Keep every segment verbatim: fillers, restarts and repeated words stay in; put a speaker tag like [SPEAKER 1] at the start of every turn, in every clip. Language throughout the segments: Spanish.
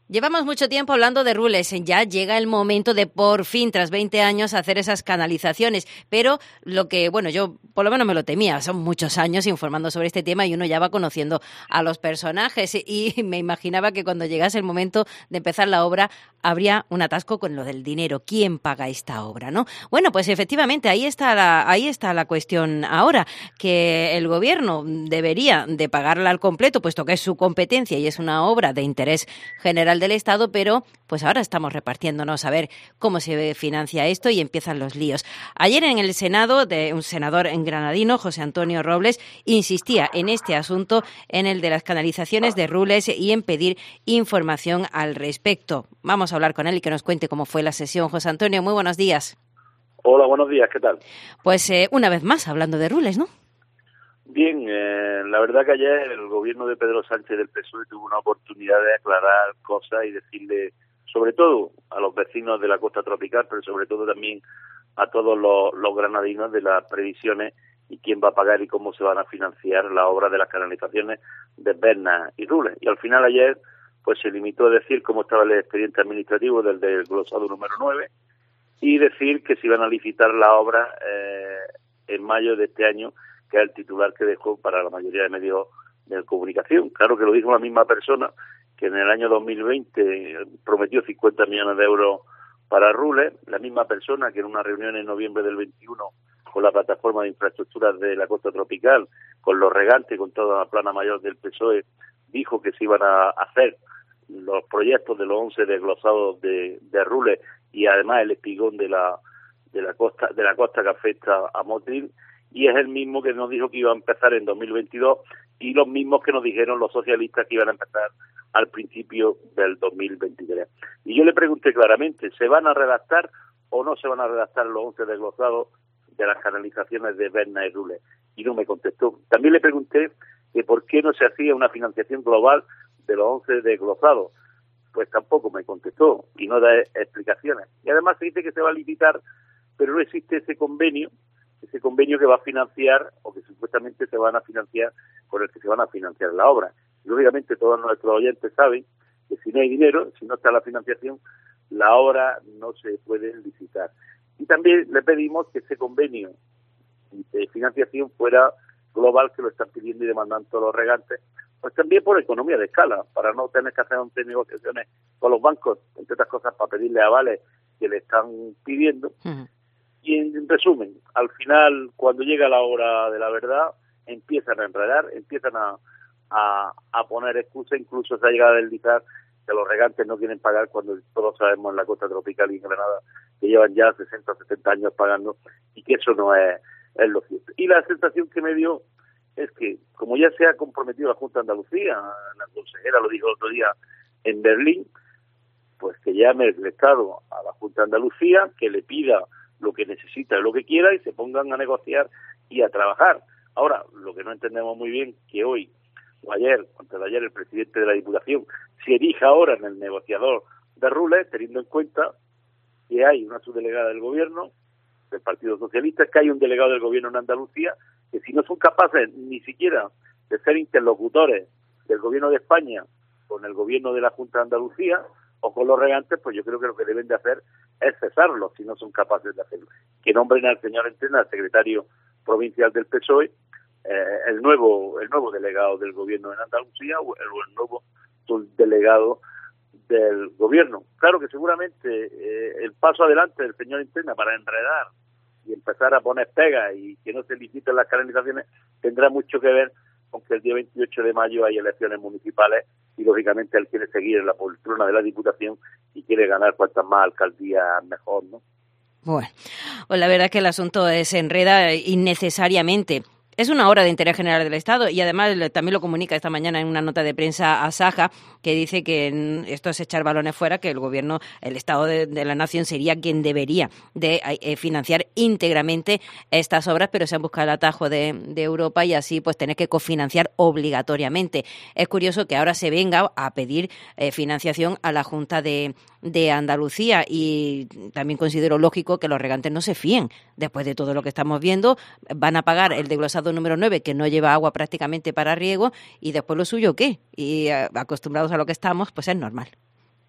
[SPEAKER 1] Llevamos mucho tiempo hablando de Rules. Ya llega el momento de, por fin, tras veinte años, hacer esas canalizaciones. Pero lo que, bueno, yo por lo menos me lo temía. Son muchos años informando sobre este tema y uno ya va conociendo a los personajes. Y me imaginaba que cuando llegase el momento de empezar la obra, habría un atasco con lo del dinero. ¿Quién paga esta obra, no? Bueno, pues efectivamente, ahí está la, ahí está la cuestión ahora. Que el gobierno debería de pagarla al completo, puesto que es su competencia y es una obra de interés general del Estado, pero pues ahora estamos repartiéndonos a ver cómo se financia esto y empiezan los líos. Ayer en el Senado, de un senador en granadino, José Antonio Robles, insistía en este asunto, en el de las canalizaciones de Rules y en pedir información al respecto. Vamos a hablar con él y que nos cuente cómo fue la sesión. José Antonio, muy buenos días.
[SPEAKER 2] Hola, buenos días, ¿qué tal?
[SPEAKER 1] Pues eh, una vez más, hablando de Rules, ¿no?
[SPEAKER 2] Bien, eh, la verdad que ayer el gobierno de Pedro Sánchez del P S O E tuvo una oportunidad de aclarar cosas y decirle, sobre todo a los vecinos de la costa tropical, pero sobre todo también a todos los, los granadinos, de las previsiones y quién va a pagar y cómo se van a financiar la obra de las canalizaciones de Berna y Rules. Y al final ayer pues se limitó a decir cómo estaba el expediente administrativo del desglosado número nueve y decir que se iban a licitar la obra eh, en mayo de este año, que es el titular que dejó para la mayoría de medios de comunicación. Claro que lo dijo la misma persona que en el año dos mil veinte prometió cincuenta millones de euros para Rules, la misma persona que en una reunión en noviembre del veintiuno con la plataforma de infraestructuras de la costa tropical, con los regantes, con toda la plana mayor del P S O E, dijo que se iban a hacer los proyectos de los once desglosados de, de Rules y además el espigón de la de la costa de la costa que afecta a Motril. Y es el mismo que nos dijo que iba a empezar en dos mil veintidós y los mismos que nos dijeron los socialistas que iban a empezar al principio del dos mil veintitrés. Y yo le pregunté claramente, ¿se van a redactar o no se van a redactar los once desglosados de las canalizaciones de Berna y Rules? Y no me contestó. También le pregunté que por qué no se hacía una financiación global de los once desglosados. Pues tampoco me contestó y no da explicaciones. Y además se dice que se va a licitar, pero no existe ese convenio ese convenio que va a financiar o que supuestamente se van a financiar, con el que se van a financiar la obra. Y lógicamente todos nuestros oyentes saben que si no hay dinero, si no está la financiación, la obra no se puede licitar. Y también le pedimos que ese convenio de financiación fuera global, que lo están pidiendo y demandando todos los regantes, pues también por economía de escala, para no tener que hacer negociaciones con los bancos, entre otras cosas para pedirle avales que le están pidiendo. Uh-huh. Y en resumen, al final, cuando llega la hora de la verdad, empiezan a enredar, empiezan a, a, a poner excusas, incluso se ha llegado a deslizar que los regantes no quieren pagar cuando todos sabemos en la costa tropical y en Granada que llevan ya sesenta o setenta años pagando y que eso no es, es lo cierto. Y la sensación que me dio es que, como ya se ha comprometido la Junta de Andalucía, la consejera lo dijo el otro día en Berlín, pues que llame el Estado a la Junta de Andalucía, que le pida lo que necesita, lo que quiera, y se pongan a negociar y a trabajar. Ahora, lo que no entendemos muy bien, que hoy, o ayer, antes de ayer, el presidente de la Diputación se erija ahora en el negociador de Rules, teniendo en cuenta que hay una subdelegada del Gobierno, del Partido Socialista, que hay un delegado del Gobierno en Andalucía, que si no son capaces ni siquiera de ser interlocutores del Gobierno de España con el Gobierno de la Junta de Andalucía, o con los regantes, pues yo creo que lo que deben de hacer es cesarlos si no son capaces de hacerlo. Que nombren al señor Entrena, al secretario provincial del P S O E, eh, el nuevo el nuevo delegado del gobierno en Andalucía o el, el nuevo delegado del gobierno. Claro que seguramente eh, el paso adelante del señor Entrena para enredar y empezar a poner pegas y que no se liciten las canalizaciones tendrá mucho que ver con que el día veintiocho de mayo hay elecciones municipales y lógicamente él quiere seguir en la poltrona de la Diputación y quiere ganar cuantas más alcaldías mejor, ¿no?
[SPEAKER 1] Bueno, pues la verdad es que el asunto se enreda innecesariamente. Es una obra de interés general del Estado y además también lo comunica esta mañana en una nota de prensa a Saja, que dice que esto es echar balones fuera, que el gobierno, el Estado de, de la Nación sería quien debería de eh, financiar íntegramente estas obras, pero se han buscado el atajo de, de Europa y así pues tener que cofinanciar obligatoriamente. Es curioso que ahora se venga a pedir eh, financiación a la Junta de, de Andalucía y también considero lógico que los regantes no se fíen. Después de todo lo que estamos viendo, van a pagar el desglosado número nueve, que no lleva agua prácticamente para riego, y después lo suyo, ¿qué? Y eh, acostumbrados a lo que estamos, pues es normal.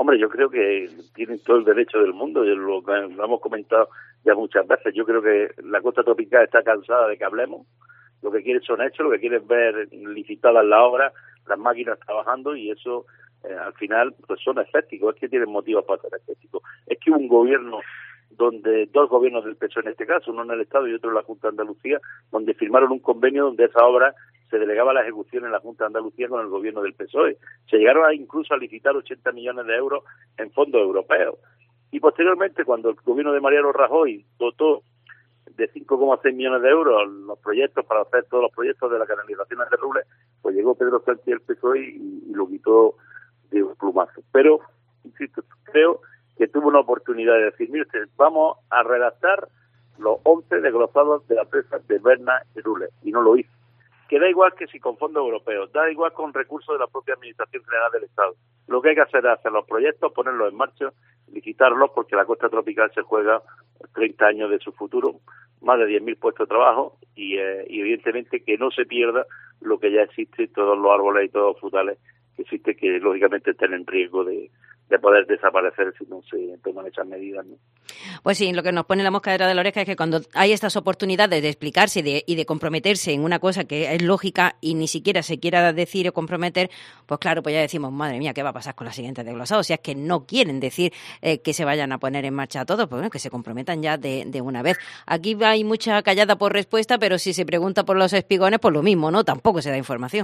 [SPEAKER 2] Hombre, yo creo que tienen todo el derecho del mundo, lo, lo hemos comentado ya muchas veces. Yo creo que la costa tropical está cansada de que hablemos, lo que quieren son hechos, lo que quieren es ver licitadas las obras, las máquinas trabajando, y eso eh, al final pues son escépticos, es que tienen motivos para ser escépticos. Es que hubo un gobierno donde dos gobiernos del P S O E en este caso, uno en el Estado y otro en la Junta de Andalucía, donde firmaron un convenio donde esa obra se delegaba la ejecución en la Junta de Andalucía con el gobierno del P S O E. Se llegaron a incluso a licitar ochenta millones de euros en fondos europeos. Y posteriormente, cuando el gobierno de Mariano Rajoy dotó de cinco coma seis millones de euros los proyectos para hacer todos los proyectos de la canalización de Rules, pues llegó Pedro Sánchez del P S O E y, y lo quitó de un plumazo. Pero, insisto, creo que tuvo una oportunidad de decir, mire usted, vamos a redactar los once desglosados de la presa de Berna y Rules, y no lo hizo. Que da igual que si con fondos europeos, da igual con recursos de la propia Administración General del Estado. Lo que hay que hacer es hacer los proyectos, ponerlos en marcha, licitarlos, porque la costa tropical se juega treinta años de su futuro, más de diez mil puestos de trabajo, y, eh, y evidentemente que no se pierda lo que ya existe, todos los árboles y todos los frutales que existe, que lógicamente están en riesgo de, de poder desaparecer si no se toman esas medidas, ¿no?
[SPEAKER 1] Pues sí, lo que nos pone la moscadera de la oreja es que cuando hay estas oportunidades de explicarse y de, y de comprometerse en una cosa que es lógica y ni siquiera se quiera decir o comprometer, pues claro, pues ya decimos, madre mía, ¿qué va a pasar con la siguiente desglosada? O sea, es que no quieren decir eh, que se vayan a poner en marcha todos, pues bueno, que se comprometan ya de, de una vez. Aquí hay mucha callada por respuesta, pero si se pregunta por los espigones, pues lo mismo, ¿no? Tampoco se da información.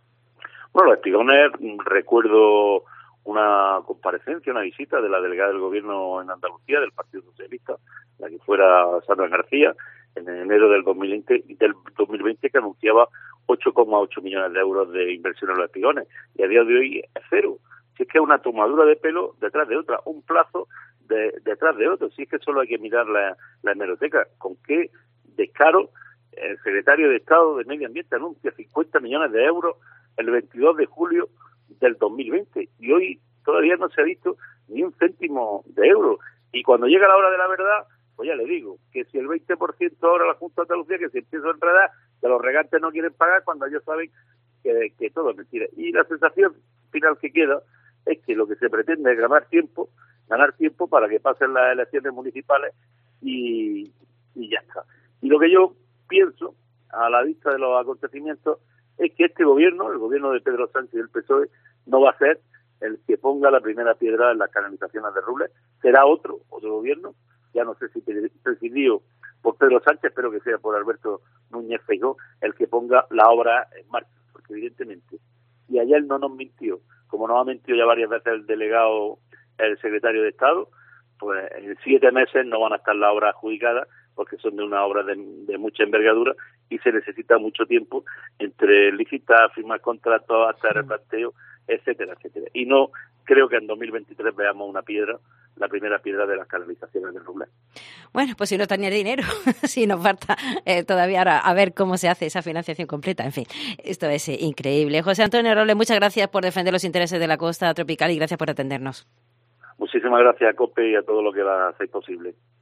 [SPEAKER 2] Bueno, los espigones, recuerdo una comparecencia, una visita de la delegada del Gobierno en Andalucía, del Partido Socialista, la que fuera Sandra García, en enero del dos mil veinte, del dos mil veinte, que anunciaba ocho coma ocho millones de euros de inversión en los espigones, y a día de hoy es cero. Si es que es una tomadura de pelo detrás de otra, un plazo de, detrás de otro, si es que solo hay que mirar la, la hemeroteca. ¿Con qué descaro el secretario de Estado de Medio Ambiente anuncia cincuenta millones de euros el veintidós de julio del dos mil veinte, y hoy todavía no se ha visto ni un céntimo de euro? Y cuando llega la hora de la verdad, pues ya le digo, que si el veinte por ciento ahora la Junta de Andalucía, que se empieza a enredar, que los regantes no quieren pagar cuando ellos saben que, que todo es mentira. Y la sensación final que queda es que lo que se pretende es ganar tiempo, ganar tiempo para que pasen las elecciones municipales y, y ya está. Y lo que yo pienso, a la vista de los acontecimientos, es que este gobierno, el gobierno de Pedro Sánchez y del P S O E, no va a ser el que ponga la primera piedra en las canalizaciones de Rules. Será otro, otro gobierno, ya no sé si presidido por Pedro Sánchez, espero que sea por Alberto Núñez Feijóo, el que ponga la obra en marcha, porque evidentemente, y ayer no nos mintió, como nos ha mentido ya varias veces el delegado, el secretario de Estado, pues en siete meses no van a estar las obras adjudicadas, porque son de una obra de, de mucha envergadura y se necesita mucho tiempo entre licitar, firmar contratos, hasta el replanteo, etcétera, etcétera. Y no creo que en dos mil veintitrés veamos una piedra, la primera piedra de las canalizaciones de Rules.
[SPEAKER 1] Bueno, pues si no está ni el dinero, si nos falta eh, todavía ahora a ver cómo se hace esa financiación completa. En fin, esto es eh, increíble. José Antonio Robles, muchas gracias por defender los intereses de la costa tropical y gracias por atendernos.
[SPEAKER 2] Muchísimas gracias a COPE y a todo lo que la hacéis posible.